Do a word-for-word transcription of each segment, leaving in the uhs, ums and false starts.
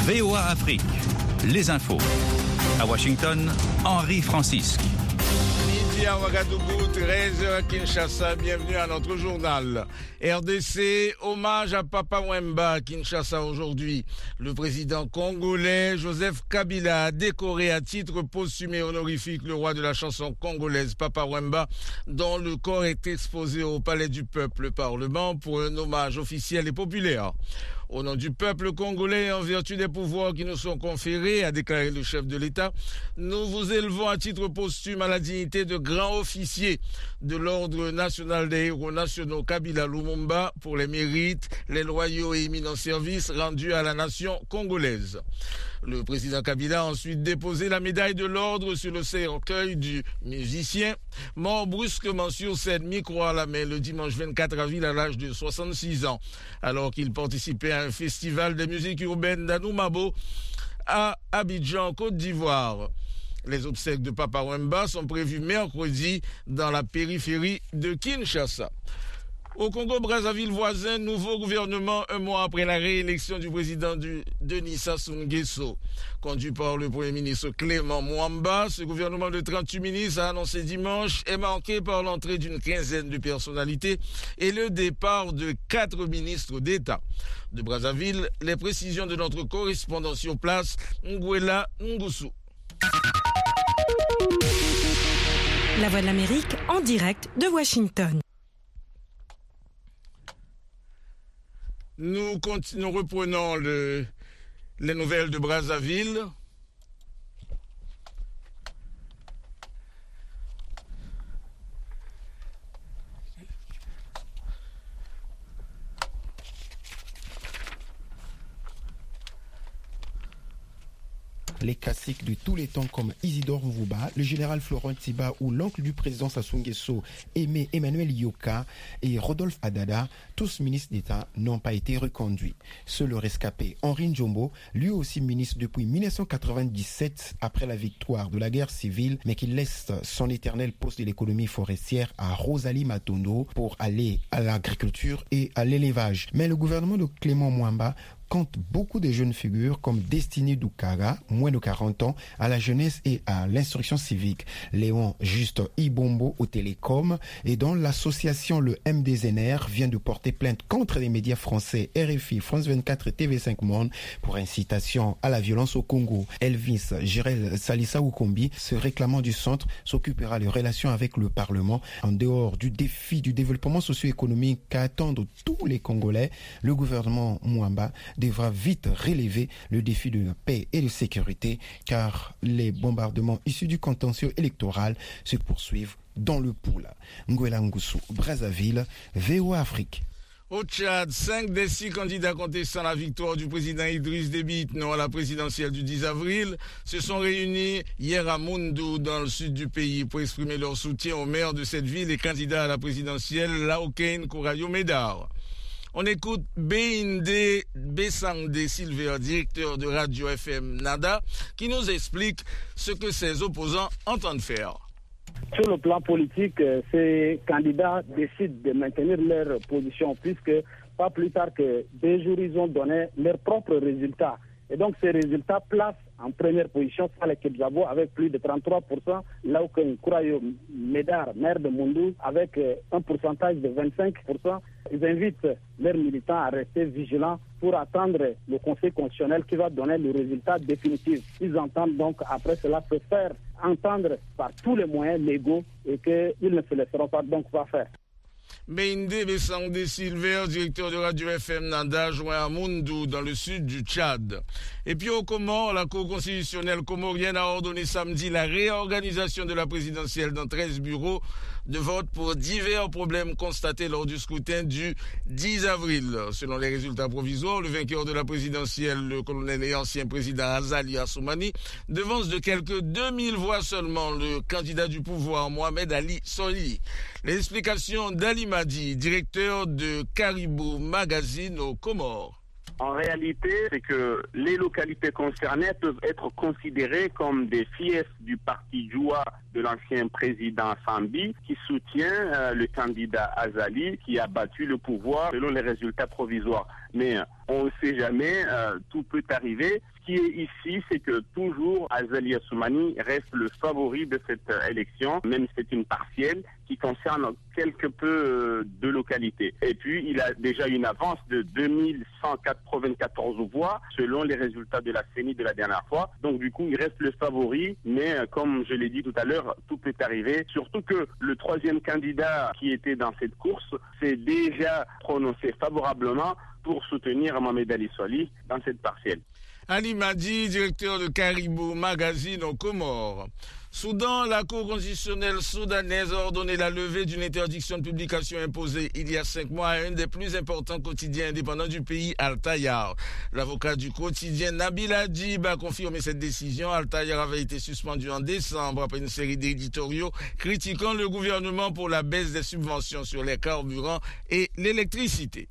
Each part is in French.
V O A Afrique, les infos. À Washington, Henri Francisque. Midi à Ouagadougou, treize heures à Kinshasa, bienvenue à notre journal. R D C, hommage à Papa Wemba à Kinshasa aujourd'hui. Le président congolais Joseph Kabila a décoré à titre posthume et honorifique le roi de la chanson congolaise Papa Wemba, dont le corps est exposé au Palais du Peuple, le Parlement, pour un hommage officiel et populaire. Au nom du peuple congolais et en vertu des pouvoirs qui nous sont conférés, a déclaré le chef de l'État, nous vous élevons à titre posthume à la dignité de grand officier de l'Ordre national des héros nationaux Kabila Lumumba pour les mérites, les loyaux et éminents services rendus à la nation congolaise. Le président Kabila a ensuite déposé la médaille de l'ordre sur le cercueil du musicien, mort brusquement sur scène, micro à la main, le dimanche vingt-quatre avril à l'âge de soixante-six ans, alors qu'il participait à un festival de musique urbaine d'Anoumabo à Abidjan, Côte d'Ivoire. Les obsèques de Papa Wemba sont prévues mercredi dans la périphérie de Kinshasa. Au Congo-Brazzaville voisin, nouveau gouvernement un mois après la réélection du président du Denis Sassou Nguesso. Conduit par le Premier ministre Clément Mwamba, ce gouvernement de trente-huit ministres a annoncé dimanche est marqué par l'entrée d'une quinzaine de personnalités et le départ de quatre ministres d'État. De Brazzaville, les précisions de notre correspondant sur place, Nguela Ngusu. La Voix de l'Amérique en direct de Washington. Nous, nous reprenons le, les nouvelles de Brazzaville. Les classiques de tous les temps comme Isidore Mvouba, le général Florent Tiba ou l'oncle du président Sassou Nguesso, Aimé Emmanuel Yoka et Rodolphe Adada, tous ministres d'État, n'ont pas été reconduits. Seul le rescapé Henri Njombo, lui aussi ministre depuis mille neuf cent quatre-vingt-dix-sept après la victoire de la guerre civile, mais qui laisse son éternel poste de l'économie forestière à Rosalie Matondo pour aller à l'agriculture et à l'élevage. Mais le gouvernement de Clément Mwamba compte beaucoup de jeunes figures comme Destiné Doukaga, moins de quarante ans, à la jeunesse et à l'instruction civique. Léon Juste Ibombo au télécom et dont l'association le M D Z N R vient de porter plainte contre les médias français R F I, France vingt-quatre et T V cinq Monde pour incitation à la violence au Congo. Elvis Jirel Salissa Oukombi, se réclamant du centre, s'occupera des relations avec le Parlement. En dehors du défi du développement socio-économique qu'attendent tous les Congolais, le gouvernement Mwamba devra vite relever le défi de la paix et de sécurité car les bombardements issus du contentieux électoral se poursuivent dans le Poula. Nguela Ngusu, Brazzaville, V O A Afrique. Au Tchad, cinq des six candidats contestant la victoire du président Idriss Déby Itno à la présidentielle du dix avril se sont réunis hier à Moundou, dans le sud du pays, pour exprimer leur soutien au maire de cette ville et candidat à la présidentielle, Laokein Kourayo Médard. On écoute Beinde Bessangde Silver, directeur de Radio F M Nada, qui nous explique ce que ses opposants entendent faire. Sur le plan politique, ces candidats décident de maintenir leur position puisque pas plus tard que deux jours, ils ont donné leurs propres résultats. Et donc ces résultats placent en première position Saleh Kebzabo avec plus de trente-trois pour cent, Laokein Kourayo Médard, maire de Moundou, avec un pourcentage de vingt-cinq pour cent. Ils invitent leurs militants à rester vigilants pour attendre le Conseil constitutionnel qui va donner le résultat définitif. Ils entendent donc après cela se faire entendre par tous les moyens légaux et qu'ils ne se laisseront pas donc pas faire. Beinde Bessangde Silver, directeur de Radio F M Nanda, joint à Moundou, dans le sud du Tchad. Et puis au Comores, la Cour constitutionnelle comorienne a ordonné samedi la réorganisation de la présidentielle dans treize bureaux de vote pour divers problèmes constatés lors du scrutin du dix avril. Selon les résultats provisoires, le vainqueur de la présidentielle, le colonel et ancien président Azali Assoumani, devance de quelques deux mille voix seulement le candidat du pouvoir, Mohamed Ali Soli. Les explications d'Ali Madi, directeur de Caribou Magazine aux Comores. En réalité, c'est que les localités concernées peuvent être considérées comme des fiefs du parti Djoua de l'ancien président Sambi, qui soutient euh, le candidat Azali, qui a battu le pouvoir selon les résultats provisoires. mais on ne sait jamais, euh, tout peut arriver. Ce qui est ici, c'est que toujours Azali Assoumani reste le favori de cette euh, élection, même si c'est une partielle qui concerne quelque peu euh, de localités. Et puis, il a déjà une avance de deux mille cent quatre-vingt-quatorze voix selon les résultats de la C E N I de la dernière fois. Donc, du coup, il reste le favori, mais euh, comme je l'ai dit tout à l'heure, tout peut arriver. Surtout que le troisième candidat qui était dans cette course s'est déjà prononcé favorablement pour soutenir Mohamed Ali Solih dans cette partielle. Ali Madi, directeur de Caribou Magazine aux Comores. Soudan, la Cour constitutionnelle soudanaise a ordonné la levée d'une interdiction de publication imposée il y a cinq mois à un des plus importants quotidiens indépendants du pays, Al-Tayar. L'avocat du quotidien Nabil Adib a confirmé cette décision. Al-Tayar avait été suspendu en décembre après une série d'éditoriaux critiquant le gouvernement pour la baisse des subventions sur les carburants et l'électricité.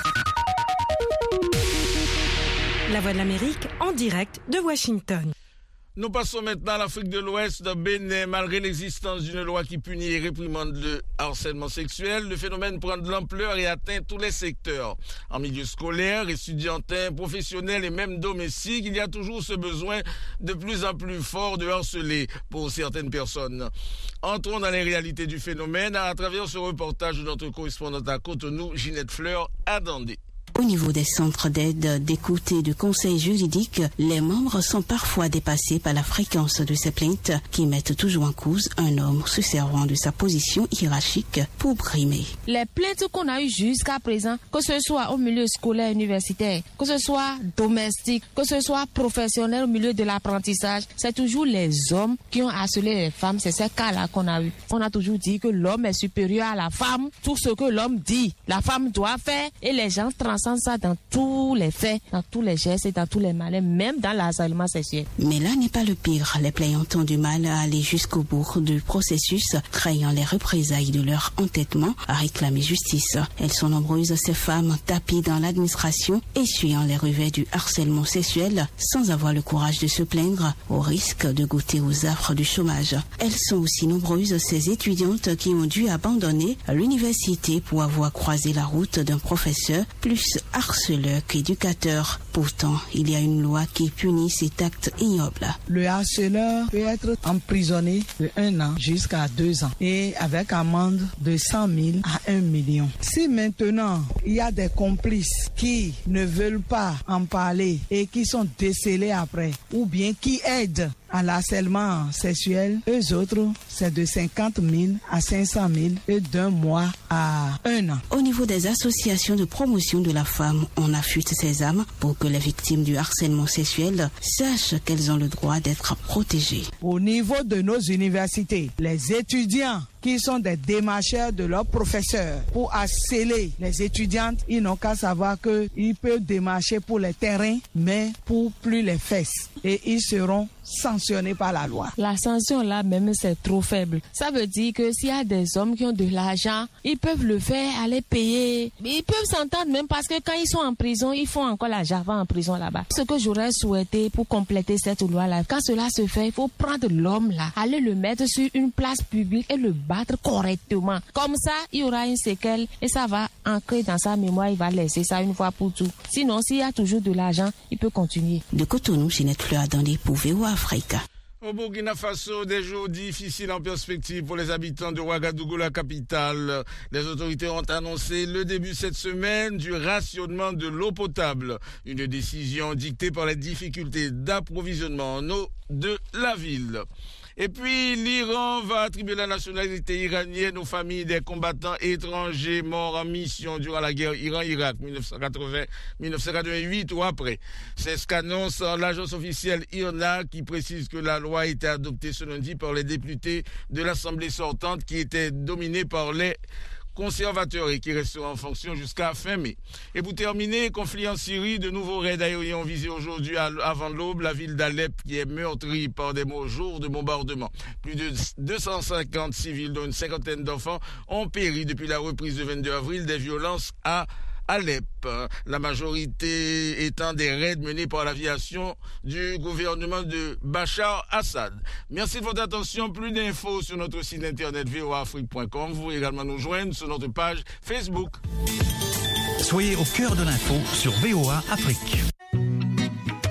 La Voix de l'Amérique en direct de Washington. Nous passons maintenant à l'Afrique de l'Ouest, de Bénin. Malgré l'existence d'une loi qui punit et réprimande le harcèlement sexuel, le phénomène prend de l'ampleur et atteint tous les secteurs. En milieu scolaire, étudiantin, professionnel et même domestique, il y a toujours ce besoin de plus en plus fort de harceler pour certaines personnes. Entrons dans les réalités du phénomène à travers ce reportage de notre correspondante à Cotonou, Ginette Fleur, Adandé. Au niveau des centres d'aide, d'écoute et de conseil juridique, les membres sont parfois dépassés par la fréquence de ces plaintes qui mettent toujours en cause un homme se servant de sa position hiérarchique pour brimer. Les plaintes qu'on a eues jusqu'à présent, que ce soit au milieu scolaire universitaire, que ce soit domestique, que ce soit professionnel au milieu de l'apprentissage, c'est toujours les hommes qui ont harcelé les femmes. C'est ces cas-là qu'on a eu. On a toujours dit que l'homme est supérieur à la femme. Tout ce que l'homme dit, la femme doit faire et les gens transcendent ça dans tous les faits, dans tous les gestes et dans tous les malins, même dans l'harcèlement sexuel. Mais là n'est pas le pire. Les plaignants ont du mal à aller jusqu'au bout du processus, craignant les représailles de leur entêtement à réclamer justice. Elles sont nombreuses, ces femmes tapies dans l'administration, essuyant les revers du harcèlement sexuel, sans avoir le courage de se plaindre, au risque de goûter aux affres du chômage. Elles sont aussi nombreuses, ces étudiantes qui ont dû abandonner l'université pour avoir croisé la route d'un professeur plus harceleur qu'éducateur. Pourtant, il y a une loi qui punit cet acte ignoble. Le harceleur peut être emprisonné de un an jusqu'à deux ans et avec amende de cent mille à un million. Si maintenant il y a des complices qui ne veulent pas en parler et qui sont décelés après, ou bien qui aident à l'harcèlement sexuel, eux autres, c'est de cinquante mille à cinq cent mille et d'un mois à un an. Au niveau des associations de promotion de la femme, on affûte ses âmes pour que les victimes du harcèlement sexuel sachent qu'elles ont le droit d'être protégées. Au niveau de nos universités, les étudiants qui sont des démarcheurs de leurs professeurs pour harceler les étudiantes, ils n'ont qu'à savoir qu'ils peuvent démarcher pour les terrains, mais pour plus les fesses. Et ils seront sanctionnés par la loi. La sanction là même c'est trop faible. Ça veut dire que s'il y a des hommes qui ont de l'argent, ils peuvent le faire, aller payer. Ils peuvent s'entendre même parce que quand ils sont en prison, ils font encore la java en prison là-bas. Ce que j'aurais souhaité pour compléter cette loi là, quand cela se fait, il faut prendre l'homme là, aller le mettre sur une place publique et le battre correctement. Comme ça, il y aura une séquelle et ça va ancrer dans sa mémoire, il va laisser ça une fois pour tout. Sinon, s'il y a toujours de l'argent, il peut continuer. De Cotonou, Ginette Fleur Adandé pour V O A Afrique. Au Burkina Faso, des jours difficiles en perspective pour les habitants de Ouagadougou, la capitale. Les autorités ont annoncé le début cette semaine du rationnement de l'eau potable. Une décision dictée par les difficultés d'approvisionnement en eau de la ville. Et puis, l'Iran va attribuer la nationalité iranienne aux familles des combattants étrangers morts en mission durant la guerre Iran-Irak dix-neuf cent quatre-vingts dix-neuf cent quatre-vingt-huit ou après. C'est ce qu'annonce l'agence officielle I R N A qui précise que la loi a été adoptée ce lundi par les députés de l'Assemblée sortante qui était dominée par les conservateurs et qui resteront en fonction jusqu'à fin mai. Et pour terminer, conflit en Syrie, de nouveaux raids aériens ont visé aujourd'hui avant l'aube la ville d'Alep qui est meurtrie par des jours de bombardement. Plus de deux cent cinquante civils, dont une cinquantaine d'enfants, ont péri depuis la reprise du vingt-deux avril des violences à Alep, la majorité étant des raids menés par l'aviation du gouvernement de Bachar Assad. Merci de votre attention. Plus d'infos sur notre site internet v o a afrique point com. Vous pouvez également nous joindre sur notre page Facebook. Soyez au cœur de l'info sur V O A Afrique.